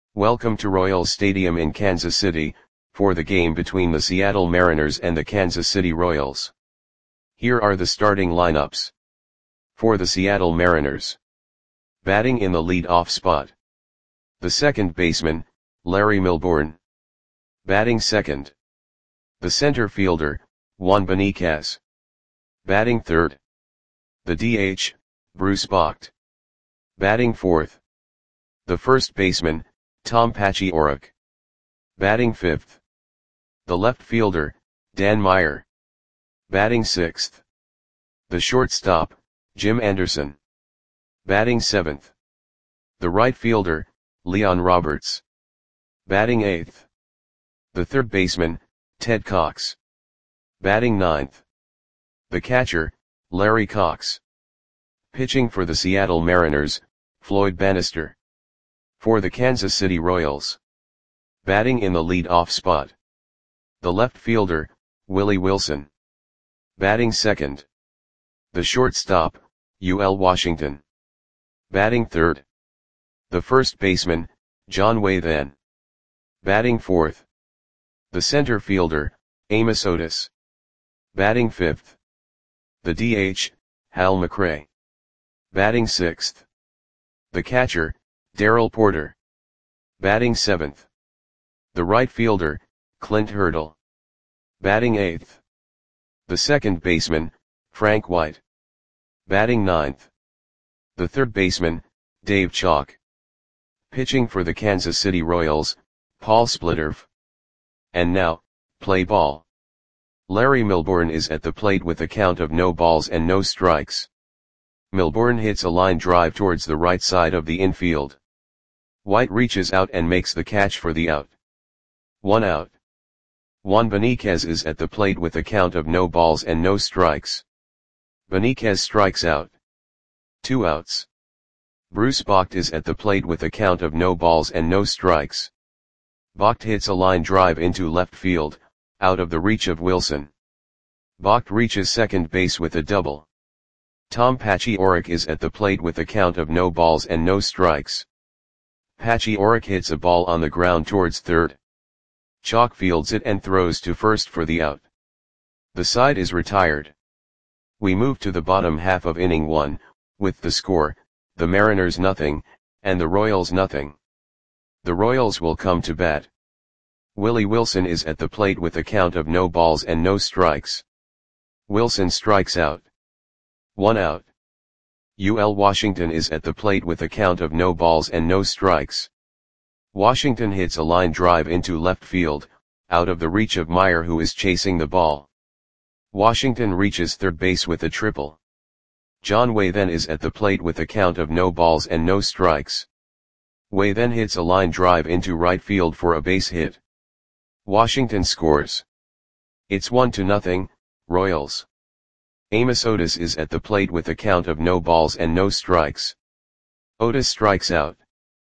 Welcome to Royals Stadium in Kansas City, for the game between the Seattle Mariners and the Kansas City Royals. Here are the starting lineups. For the Seattle Mariners. Batting in the lead-off spot. The second baseman, Larry Milbourne. Batting second. The center fielder, Juan Beniquez. Batting third. The DH, Bruce Bocht. Batting fourth. The first baseman, Tom Paciorek. Batting fifth. The left fielder, Dan Meyer. Batting sixth. The shortstop, Jim Anderson. Batting seventh. The right fielder, Leon Roberts. Batting eighth. The third baseman, Ted Cox. Batting ninth. The catcher, Larry Cox. Pitching for the Seattle Mariners, Floyd Bannister. For the Kansas City Royals. Batting in the lead-off spot. The left fielder, Willie Wilson. Batting second. The shortstop, UL Washington. Batting third. The first baseman, John Wathan. Batting fourth. The center fielder, Amos Otis. Batting fifth. The DH, Hal McRae. Batting sixth. The catcher, Darrell Porter. Batting seventh. The right fielder, Clint Hurdle. Batting eighth. The second baseman, Frank White. Batting ninth. The third baseman, Dave Chalk. Pitching for the Kansas City Royals, Paul Splitterf. And now, play ball. Larry Milbourne is at the plate with a count of no balls and no strikes. Milbourne hits a line drive towards the right side of the infield. White reaches out and makes the catch for the out. 1 out. Juan Beniquez is at the plate with a count of no balls and no strikes. Beniquez strikes out. 2 outs. Bruce Bocht is at the plate with a count of no balls and no strikes. Bocht hits a line drive into left field, out of the reach of Wilson. Bocht reaches second base with a double. Tom Paciorek is at the plate with a count of no balls and no strikes. Paciorek hits a ball on the ground towards third. Chalk fields it and throws to first for the out. The side is retired. We move to the bottom half of inning 1, with the score, the Mariners nothing, and the Royals nothing. The Royals will come to bat. Willie Wilson is at the plate with a count of no balls and no strikes. Wilson strikes out. 1 out. UL Washington is at the plate with a count of no balls and no strikes. Washington hits a line drive into left field, out of the reach of Meyer who is chasing the ball. Washington reaches third base with a triple. John Wathan is at the plate with a count of no balls and no strikes. Wathan hits a line drive into right field for a base hit. Washington scores. It's 1-0, Royals. Amos Otis is at the plate with a count of no balls and no strikes. Otis strikes out.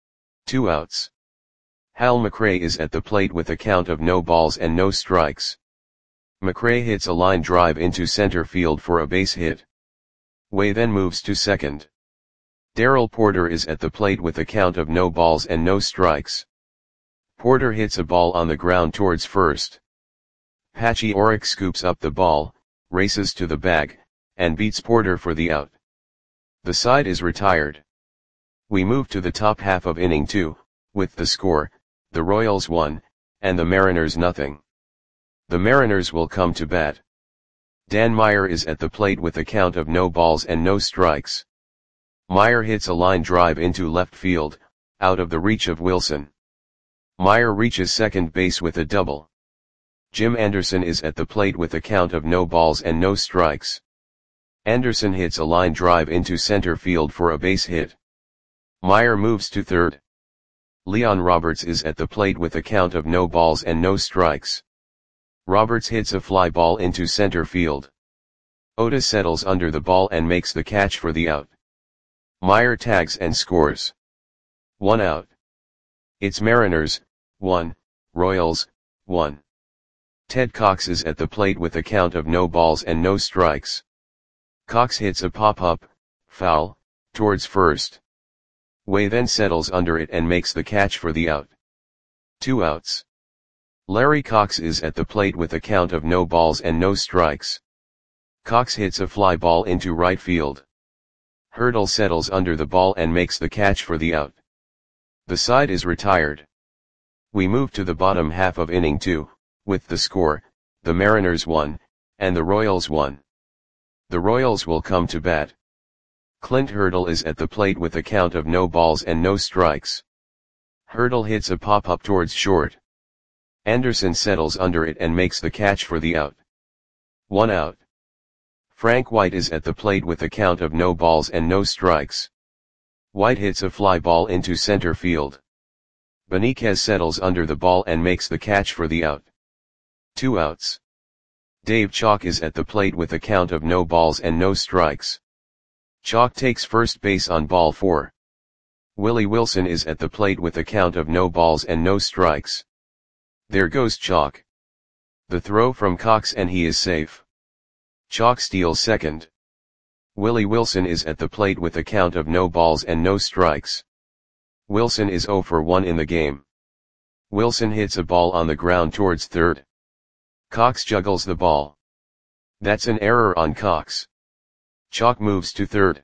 2 outs. Hal McRae is at the plate with a count of no balls and no strikes. McRae hits a line drive into center field for a base hit. Wathan moves to second. Darrell Porter is at the plate with a count of no balls and no strikes. Porter hits a ball on the ground towards first. Paciorek scoops up the ball, races to the bag, and beats Porter for the out. The side is retired. We move to the top half of inning 2, with the score, the Royals 1, and the Mariners nothing. The Mariners will come to bat. Dan Meyer is at the plate with a count of no balls and no strikes. Meyer hits a line drive into left field, out of the reach of Wilson. Meyer reaches second base with a double. Jim Anderson is at the plate with a count of no balls and no strikes. Anderson hits a line drive into center field for a base hit. Meyer moves to third. Leon Roberts is at the plate with a count of no balls and no strikes. Roberts hits a fly ball into center field. Otis settles under the ball and makes the catch for the out. Meyer tags and scores. 1 out. It's Mariners, 1, Royals, 1. Ted Cox is at the plate with a count of no balls and no strikes. Cox hits a pop-up, foul, towards first. Way then settles under it and makes the catch for the out. 2 outs. Larry Cox is at the plate with a count of no balls and no strikes. Cox hits a fly ball into right field. Hurdle settles under the ball and makes the catch for the out. The side is retired. We move to the bottom half of inning 2, with the score, the Mariners 1, and the Royals 1. The Royals will come to bat. Clint Hurdle is at the plate with a count of no balls and no strikes. Hurdle hits a pop-up towards short. Anderson settles under it and makes the catch for the out. 1 out. Frank White is at the plate with a count of no balls and no strikes. White hits a fly ball into center field. Beniquez settles under the ball and makes the catch for the out. 2 outs. Dave Chalk is at the plate with a count of no balls and no strikes. Chalk takes first base on ball 4. Willie Wilson is at the plate with a count of no balls and no strikes. There goes Chalk. The throw from Cox and he is safe. Chalk steals second. Willie Wilson is at the plate with a count of no balls and no strikes. Wilson is 0 for 1 in the game. Wilson hits a ball on the ground towards third. Cox juggles the ball. That's an error on Cox. Chalk moves to third.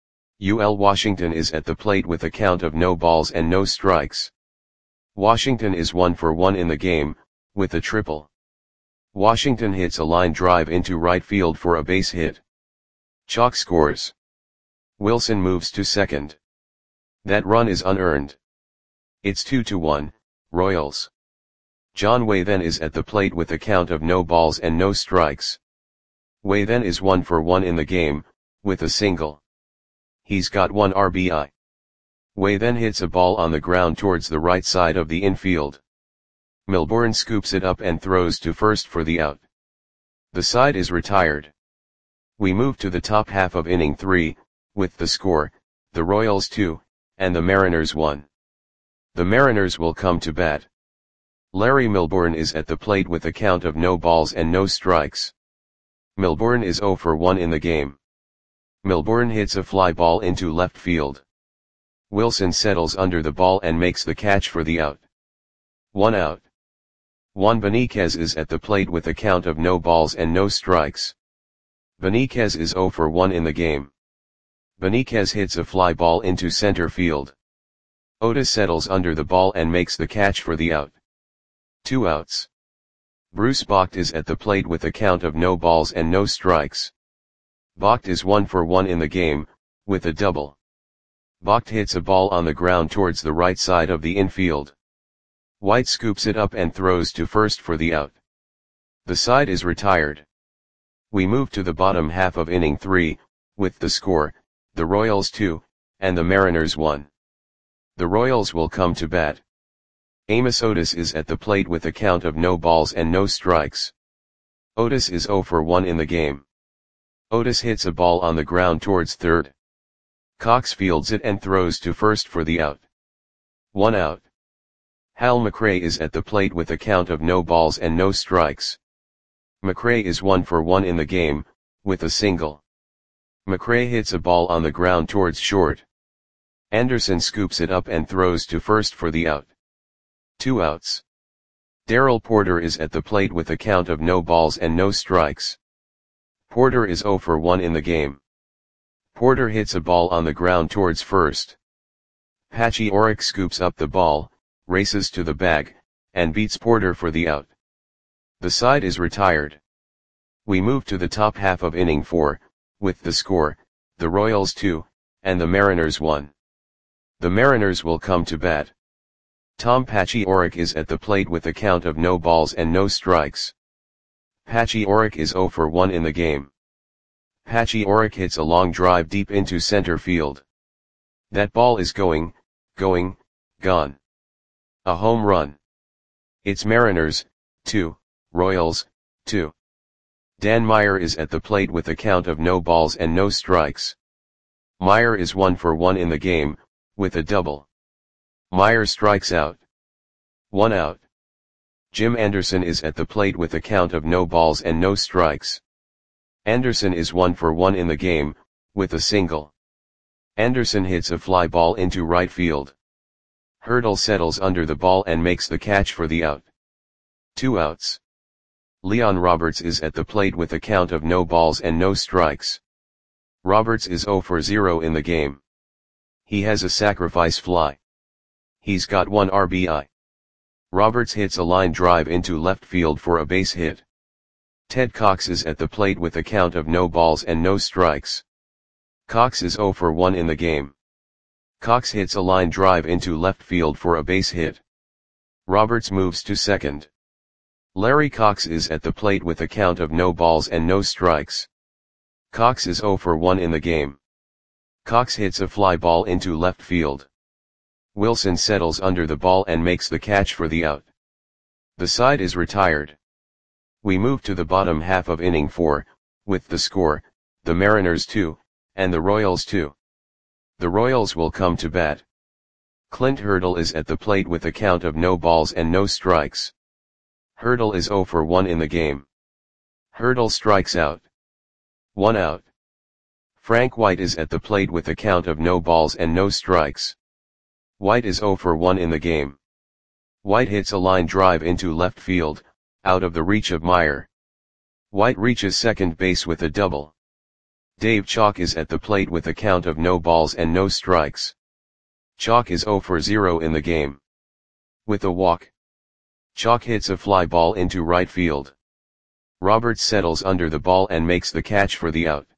UL Washington is at the plate with a count of no balls and no strikes. Washington is 1 for 1 in the game, with a triple. Washington hits a line drive into right field for a base hit. Chalk scores. Wilson moves to second. That run is unearned. It's 2-1, Royals. John Waythen is at the plate with a count of no balls and no strikes. Waythen is 1 for 1 in the game, with a single. He's got 1 RBI. Waythen hits a ball on the ground towards the right side of the infield. Milbourne scoops it up and throws to first for the out. The side is retired. We move to the top half of inning 3, with the score, the Royals 2, and the Mariners 1. The Mariners will come to bat. Larry Milbourne is at the plate with a count of no balls and no strikes. Milbourne is 0 for 1 in the game. Milbourne hits a fly ball into left field. Wilson settles under the ball and makes the catch for the out. 1 out. Juan Beniquez is at the plate with a count of no balls and no strikes. Beniquez is 0 for 1 in the game. Beniquez hits a fly ball into center field. Otis settles under the ball and makes the catch for the out. 2 outs. Bruce Bocht is at the plate with a count of no balls and no strikes. Bocht is 1 for 1 in the game, with a double. Bocht hits a ball on the ground towards the right side of the infield. White scoops it up and throws to first for the out. The side is retired. We move to the bottom half of inning 3, with the score, the Royals 2, and the Mariners 1. The Royals will come to bat. Amos Otis is at the plate with a count of no balls and no strikes. Otis is 0 for 1 in the game. Otis hits a ball on the ground towards third. Cox fields it and throws to first for the out. 1 out. Hal McRae is at the plate with a count of no balls and no strikes. McRae is 1 for 1 in the game, with a single. McRae hits a ball on the ground towards short. Anderson scoops it up and throws to first for the out. 2 outs. Darrell Porter is at the plate with a count of no balls and no strikes. Porter is 0 for 1 in the game. Porter hits a ball on the ground towards first. Patchy Orrick scoops up the ball, races to the bag, and beats Porter for the out. The side is retired. We move to the top half of inning 4, with the score, the Royals 2, and the Mariners 1. The Mariners will come to bat. Tom Patchy Orrick is at the plate with a count of no balls and no strikes. Patchy Orrick is 0 for 1 in the game. Patchy Orrick hits a long drive deep into center field. That ball is gone. A home run. It's Mariners, 2, Royals, 2. Dan Meyer is at the plate with a count of no balls and no strikes. Meyer is 1 for 1 in the game, with a double. Meyer strikes out. 1 out. Jim Anderson is at the plate with a count of no balls and no strikes. Anderson is 1 for 1 in the game, with a single. Anderson hits a fly ball into right field. Hurdle settles under the ball and makes the catch for the out. 2 outs. Leon Roberts is at the plate with a count of no balls and no strikes. Roberts is 0 for 0 in the game. He has a sacrifice fly. He's got 1 RBI. Roberts hits a line drive into left field for a base hit. Ted Cox is at the plate with a count of no balls and no strikes. Cox is 0 for 1 in the game. Cox hits a line drive into left field for a base hit. Roberts moves to second. Larry Cox is at the plate with a count of no balls and no strikes. Cox is 0 for 1 in the game. Cox hits a fly ball into left field. Wilson settles under the ball and makes the catch for the out. The side is retired. We move to the bottom half of inning 4, with the score, the Mariners 2, and the Royals 2. The Royals will come to bat. Clint Hurdle is at the plate with a count of no balls and no strikes. Hurdle is 0 for 1 in the game. Hurdle strikes out. 1 out. Frank White is at the plate with a count of no balls and no strikes. White is 0 for 1 in the game. White hits a line drive into left field, out of the reach of Meyer. White reaches second base with a double. Dave Chalk is at the plate with a count of no balls and no strikes. Chalk is 0 for 0 in the game. With a walk, Chalk hits a fly ball into right field. Roberts settles under the ball and makes the catch for the out.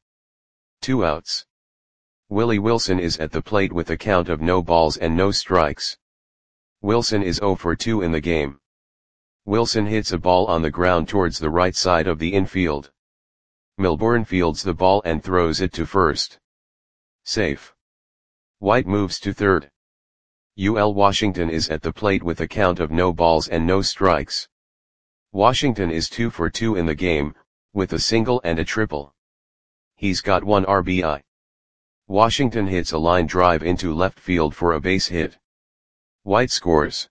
2 outs. Willie Wilson is at the plate with a count of no balls and no strikes. Wilson is 0 for 2 in the game. Wilson hits a ball on the ground towards the right side of the infield. Milbourne fields the ball and throws it to first. Safe. White moves to third. UL Washington is at the plate with a count of no balls and no strikes. Washington is 2 for 2 in the game, with a single and a triple. He's got 1 RBI. Washington hits a line drive into left field for a base hit. White scores.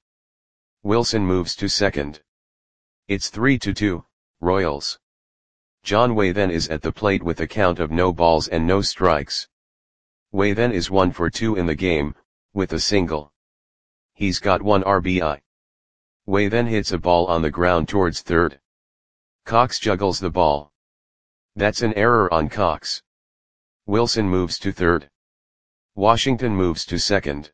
Wilson moves to second. It's 3-2, Royals. John Waythen is at the plate with a count of no balls and no strikes. Waythen is 1 for 2 in the game, with a single. He's got 1 RBI. Waythen hits a ball on the ground towards third. Cox juggles the ball. That's an error on Cox. Wilson moves to third. Washington moves to second.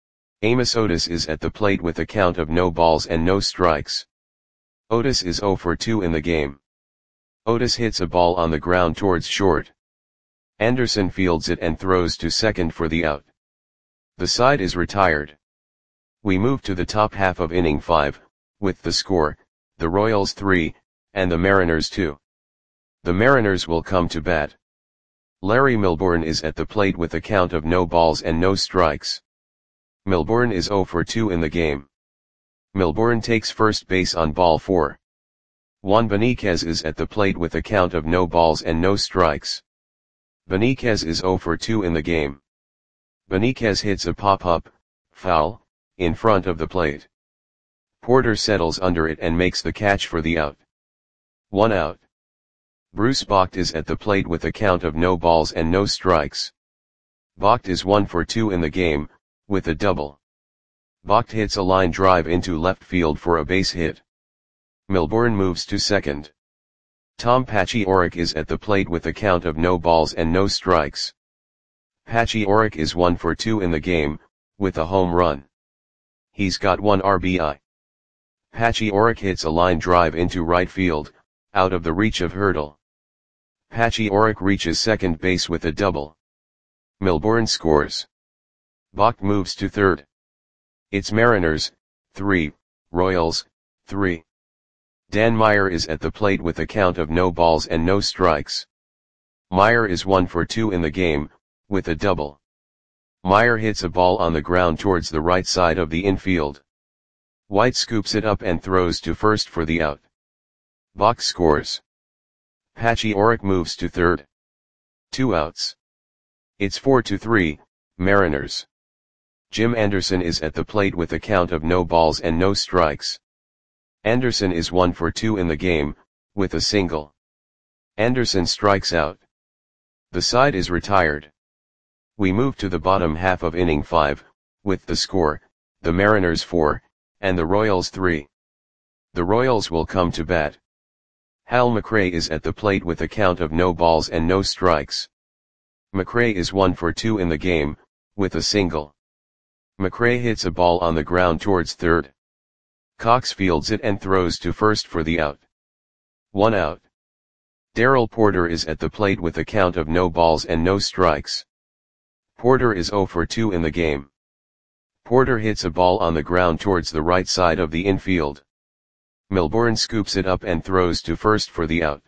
Amos Otis is at the plate with a count of no balls and no strikes. Otis is 0 for 2 in the game. Otis hits a ball on the ground towards short. Anderson fields it and throws to second for the out. The side is retired. We move to the top half of inning 5, with the score, the Royals 3, and the Mariners 2. The Mariners will come to bat. Larry Milbourne is at the plate with a count of no balls and no strikes. Milbourne is 0 for 2 in the game. Milbourne takes first base on ball 4. Juan Beniquez is at the plate with a count of no balls and no strikes. Beniquez is 0 for 2 in the game. Beniquez hits a pop-up, foul, in front of the plate. Porter settles under it and makes the catch for the out. 1 out. Bruce Bocht is at the plate with a count of no balls and no strikes. Bocht is 1 for 2 in the game, with a double. Bocht hits a line drive into left field for a base hit. Milbourne moves to second. Tom Paciorek is at the plate with a count of no balls and no strikes. Paciorek is 1 for 2 in the game, with a home run. He's got 1 RBI. Paciorek hits a line drive into right field, out of the reach of Hurdle. Paciorek reaches second base with a double. Milbourne scores. Bocht moves to third. It's Mariners, 3, Royals, 3. Dan Meyer is at the plate with a count of no balls and no strikes. Meyer is 1 for 2 in the game, with a double. Meyer hits a ball on the ground towards the right side of the infield. White scoops it up and throws to first for the out. Bocht scores. Paciorek moves to third. 2 outs. It's 4-3, Mariners. Jim Anderson is at the plate with a count of no balls and no strikes. Anderson is 1 for 2 in the game, with a single. Anderson strikes out. The side is retired. We move to the bottom half of inning 5, with the score, the Mariners 4, and the Royals 3. The Royals will come to bat. Hal McRae is at the plate with a count of no balls and no strikes. McRae is 1 for 2 in the game, with a single. McRae hits a ball on the ground towards third. Cox fields it and throws to first for the out. 1 out. Darrell Porter is at the plate with a count of no balls and no strikes. Porter is 0 for 2 in the game. Porter hits a ball on the ground towards the right side of the infield. Milbourne scoops it up and throws to first for the out.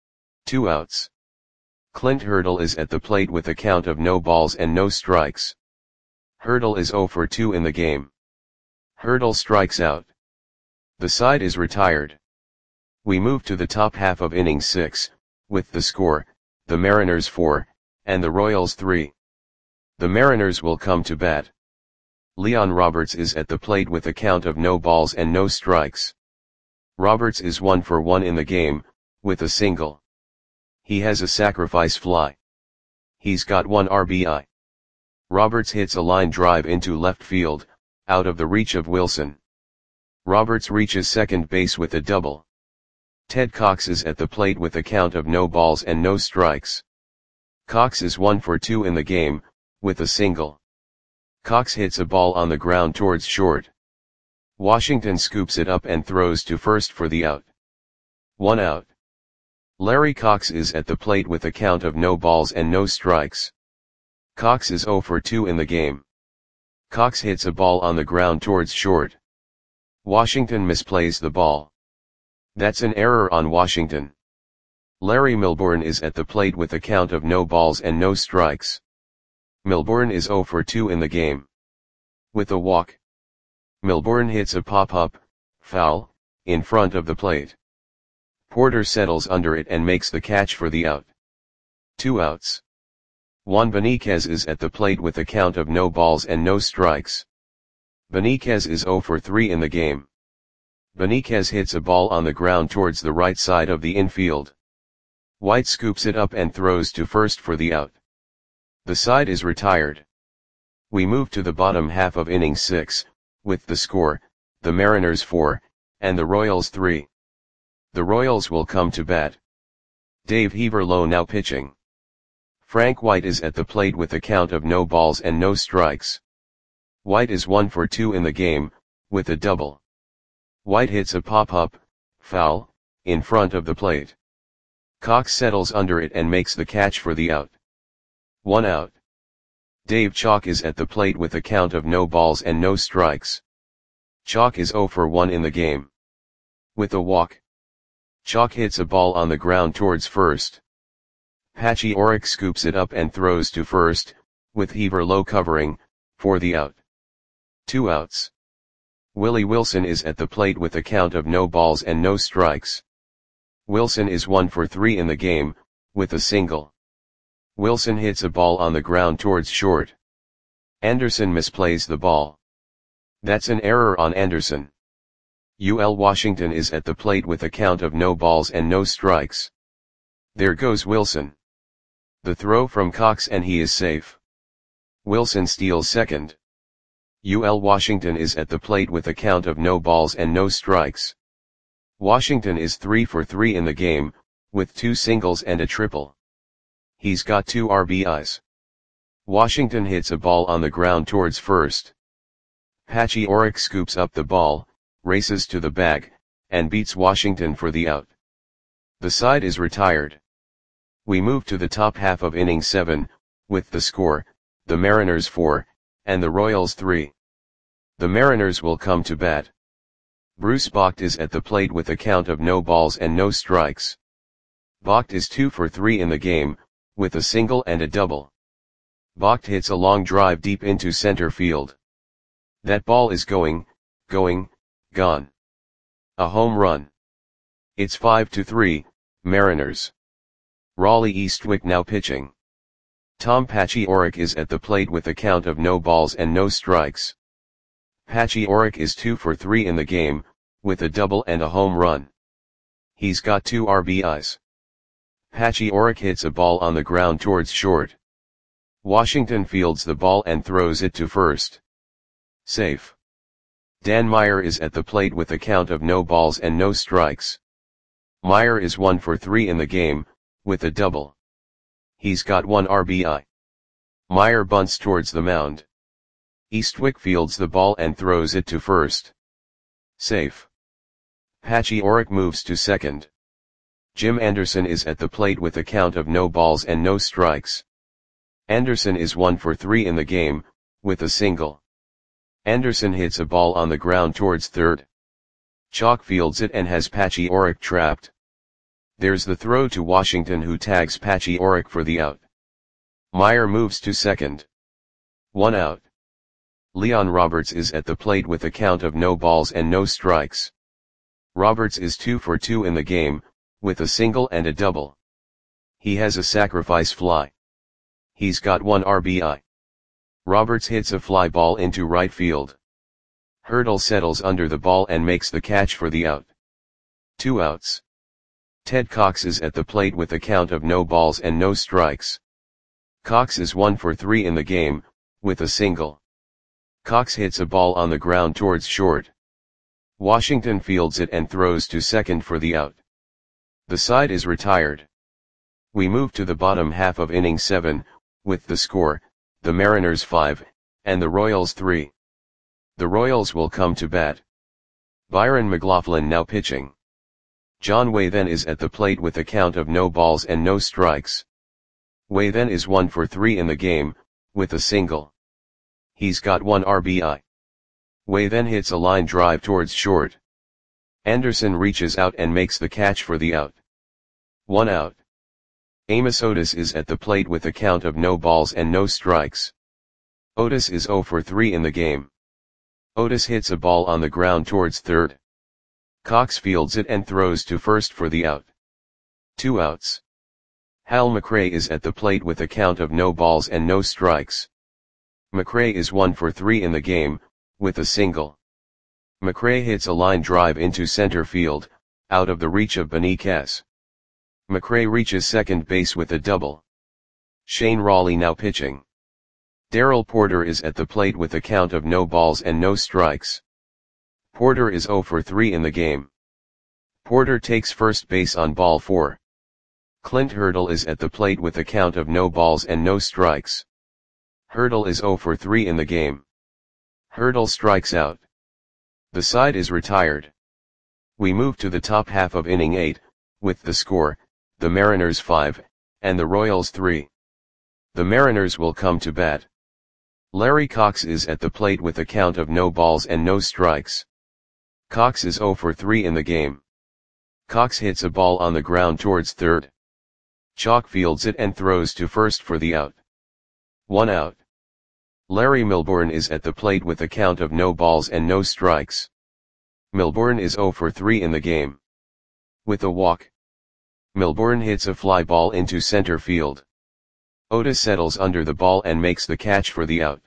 2 outs. Clint Hurdle is at the plate with a count of no balls and no strikes. Hurdle is 0 for 2 in the game. Hurdle strikes out. The side is retired. We move to the top half of inning 6, with the score, the Mariners 4, and the Royals 3. The Mariners will come to bat. Leon Roberts is at the plate with a count of no balls and no strikes. Roberts is 1 for 1 in the game, with a single. He has a sacrifice fly. He's got 1 RBI. Roberts hits a line drive into left field, out of the reach of Wilson. Roberts reaches second base with a double. Ted Cox is at the plate with a count of no balls and no strikes. Cox is 1 for 2 in the game, with a single. Cox hits a ball on the ground towards short. Washington scoops it up and throws to first for the out. 1 out. Larry Cox is at the plate with a count of no balls and no strikes. Cox is 0 for 2 in the game. Cox hits a ball on the ground towards short. Washington misplays the ball. That's an error on Washington. Larry Milbourne is at the plate with a count of no balls and no strikes. Milbourne is 0 for 2 in the game. With a walk. Milbourne hits a pop-up, foul, in front of the plate. Porter settles under it and makes the catch for the out. 2 outs. Juan Beniquez is at the plate with a count of no balls and no strikes. Beniquez is 0 for 3 in the game. Beniquez hits a ball on the ground towards the right side of the infield. White scoops it up and throws to first for the out. The side is retired. We move to the bottom half of inning 6, with the score, the Mariners 4, and the Royals 3. The Royals will come to bat. Dave Heaverlow now pitching. Frank White is at the plate with a count of no balls and no strikes. White is 1 for 2 in the game, with a double. White hits a pop-up, foul, in front of the plate. Cox settles under it and makes the catch for the out. 1 out. Dave Chalk is at the plate with a count of no balls and no strikes. Chalk is 0 for 1 in the game. With a walk. Chalk hits a ball on the ground towards first. Patchy Orrick scoops it up and throws to first, with Heaverlow covering, for the out. 2 outs. Willie Wilson is at the plate with a count of no balls and no strikes. Wilson is 1 for 3 in the game, with a single. Wilson hits a ball on the ground towards short. Anderson misplays the ball. That's an error on Anderson. UL Washington is at the plate with a count of no balls and no strikes. There goes Wilson. The throw from Cox and he is safe. Wilson steals second. UL Washington is at the plate with a count of no balls and no strikes. Washington is 3 for 3 in the game, with 2 singles and a triple. He's got 2 RBIs. Washington hits a ball on the ground towards first. Patchy Orrick scoops up the ball, races to the bag, and beats Washington for the out. The side is retired. We move to the top half of inning 7, with the score, the Mariners 4, and the Royals 3. The Mariners will come to bat. Bruce Bocht is at the plate with a count of no balls and no strikes. Bocht is 2 for 3 in the game, with a single and a double. Bocht hits a long drive deep into center field. That ball is going, gone. A home run. It's 5-3, Mariners. Raleigh Eastwick now pitching. Tom Patchy Orrick is at the plate with a count of no balls and no strikes. Patchy Orrick is 2 for 3 in the game, with a double and a home run. He's got 2 RBIs. Patchy Orrick hits a ball on the ground towards short. Washington fields the ball and throws it to first. Safe. Dan Meyer is at the plate with a count of no balls and no strikes. Meyer is 1 for 3 in the game, with a double. He's got 1 RBI. Meyer bunts towards the mound. Eastwick fields the ball and throws it to first. Safe. Patchy Orrick moves to second. Jim Anderson is at the plate with a count of no balls and no strikes. Anderson is 1 for 3 in the game, with a single. Anderson hits a ball on the ground towards third. Chalk fields it and has Patchy Orrick trapped. There's the throw to Washington, who tags Patchy Orrick for the out. Meyer moves to second. 1 out. Leon Roberts is at the plate with a count of no balls and no strikes. Roberts is 2 for 2 in the game, with a single and a double. He has a sacrifice fly. He's got 1 RBI. Roberts hits a fly ball into right field. Hurdle settles under the ball and makes the catch for the out. 2 outs. Ted Cox is at the plate with a count of no balls and no strikes. Cox is 1 for 3 in the game, with a single. Cox hits a ball on the ground towards short. Washington fields it and throws to second for the out. The side is retired. We move to the bottom half of inning 7, with the score, the Mariners 5, and the Royals 3. The Royals will come to bat. Byron McLaughlin now pitching. John Wathen is at the plate with a count of no balls and no strikes. Wathen is 1 for 3 in the game, with a single. He's got 1 RBI. Wathen hits a line drive towards short. Anderson reaches out and makes the catch for the out. 1 out. Amos Otis is at the plate with a count of no balls and no strikes. Otis is 0 for 3 in the game. Otis hits a ball on the ground towards third. Cox fields it and throws to first for the out. 2 outs. Hal McRae is at the plate with a count of no balls and no strikes. McRae is 1 for 3 in the game, with a single. McRae hits a line drive into center field, out of the reach of Benitez. McRae reaches second base with a double. Shane Raleigh now pitching. Darrell Porter is at the plate with a count of no balls and no strikes. Porter is 0 for 3 in the game. Porter takes first base on ball 4. Clint Hurdle is at the plate with a count of no balls and no strikes. Hurdle is 0 for 3 in the game. Hurdle strikes out. The side is retired. We move to the top half of inning 8, with the score, the Mariners 5, and the Royals 3. The Mariners will come to bat. Larry Cox is at the plate with a count of no balls and no strikes. Cox is 0 for 3 in the game. Cox hits a ball on the ground towards third. Chalk fields it and throws to first for the out. 1 out. Larry Milbourne is at the plate with a count of no balls and no strikes. Milbourne is 0 for 3 in the game. With a walk. Milbourne hits a fly ball into center field. Otis settles under the ball and makes the catch for the out.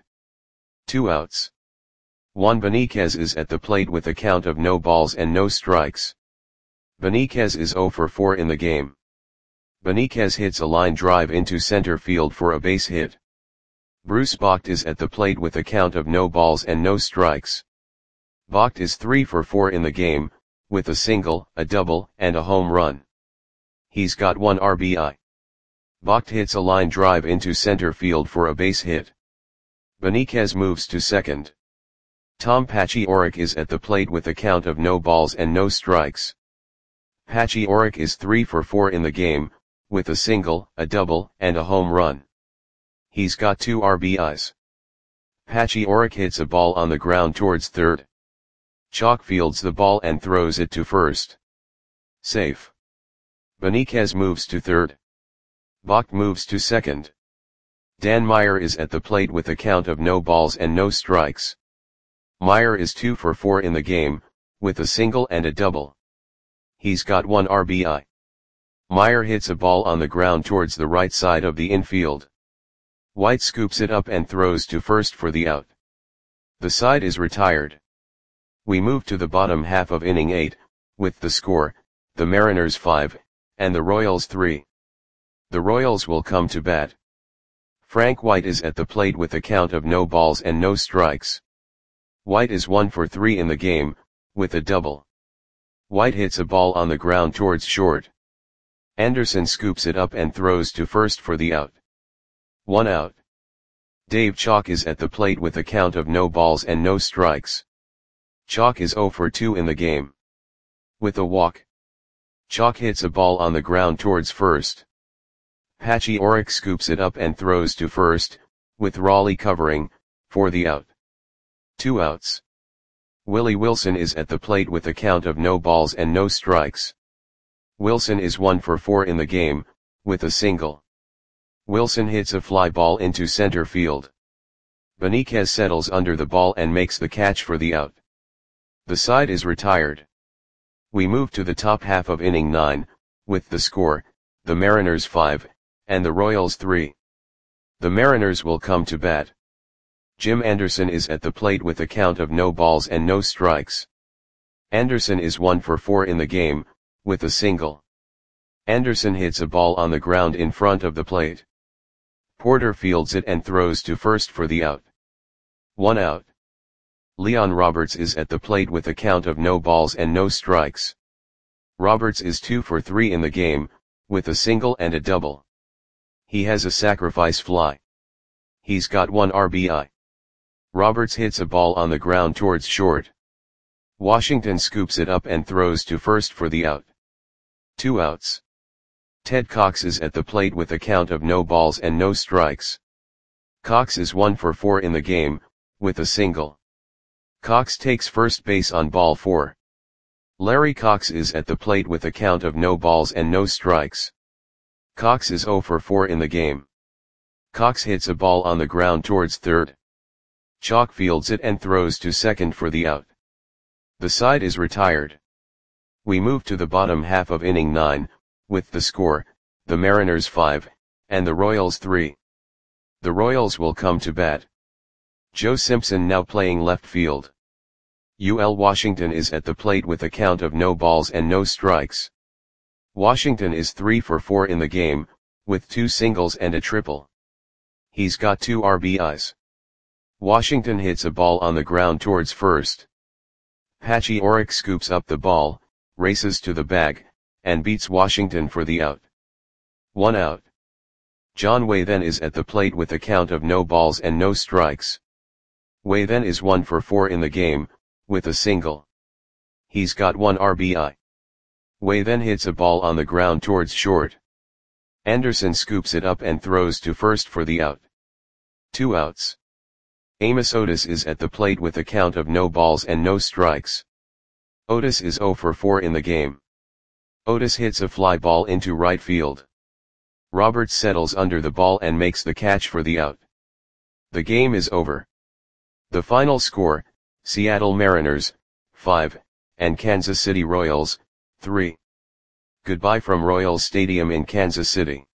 2 outs. Juan Benitez is at the plate with a count of no balls and no strikes. Benitez is 0 for 4 in the game. Benitez hits a line drive into center field for a base hit. Bruce Bocht is at the plate with a count of no balls and no strikes. Bocht is 3 for 4 in the game, with a single, a double, and a home run. He's got 1 RBI. Bocht hits a line drive into center field for a base hit. Benitez moves to second. Tom Patchy Orrick is at the plate with a count of no balls and no strikes. Patchy Orrick is 3 for 4 in the game, with a single, a double, and a home run. He's got 2 RBIs. Patchy Orrick hits a ball on the ground towards third. Chalk fields the ball and throws it to first. Safe. Benitez moves to third. Bocht moves to second. Dan Meyer is at the plate with a count of no balls and no strikes. Meyer is 2 for 4 in the game, with a single and a double. He's got 1 RBI. Meyer hits a ball on the ground towards the right side of the infield. White scoops it up and throws to first for the out. The side is retired. We move to the bottom half of inning 8, with the score, the Mariners 5, and the Royals 3. The Royals will come to bat. Frank White is at the plate with a count of no balls and no strikes. White is 1 for 3 in the game, with a double. White hits a ball on the ground towards short. Anderson scoops it up and throws to first for the out. 1 out. Dave Chalk is at the plate with a count of no balls and no strikes. Chalk is 0 for 2 in the game. With a walk. Chalk hits a ball on the ground towards first. Patchy Oric scoops it up and throws to first, with Raleigh covering, for the out. 2 outs. Willie Wilson is at the plate with a count of no balls and no strikes. Wilson is 1 for 4 in the game, with a single. Wilson hits a fly ball into center field. Beniquez settles under the ball and makes the catch for the out. The side is retired. We move to the top half of inning 9, with the score, the Mariners 5, and the Royals 3. The Mariners will come to bat. Jim Anderson is at the plate with a count of no balls and no strikes. Anderson is 1 for 4 in the game, with a single. Anderson hits a ball on the ground in front of the plate. Porter fields it and throws to first for the out. 1 out. Leon Roberts is at the plate with a count of no balls and no strikes. Roberts is 2 for 3 in the game, with a single and a double. He has a sacrifice fly. He's got 1 RBI. Roberts hits a ball on the ground towards short. Washington scoops it up and throws to first for the out. 2 outs. Ted Cox is at the plate with a count of no balls and no strikes. Cox is 1 for 4 in the game, with a single. Cox takes first base on ball 4. Larry Cox is at the plate with a count of no balls and no strikes. Cox is 0 for 4 in the game. Cox hits a ball on the ground towards third. Chalk fields it and throws to second for the out. The side is retired. We move to the bottom half of inning 9, with the score, the Mariners 5, and the Royals 3. The Royals will come to bat. Joe Simpson now playing left field. UL Washington is at the plate with a count of no balls and no strikes. Washington is 3 for 4 in the game, with 2 singles and a triple. He's got 2 RBIs. Washington hits a ball on the ground towards first. Patchy Oric scoops up the ball, races to the bag, and beats Washington for the out. 1 out. John Waythen is at the plate with a count of no balls and no strikes. Waythen is 1 for 4 in the game, with a single. He's got 1 RBI. Waythen hits a ball on the ground towards short. Anderson scoops it up and throws to first for the out. 2 outs. Amos Otis is at the plate with a count of no balls and no strikes. Otis is 0 for 4 in the game. Otis hits a fly ball into right field. Roberts settles under the ball and makes the catch for the out. The game is over. The final score, Seattle Mariners, 5, and Kansas City Royals, 3. Goodbye from Royals Stadium in Kansas City.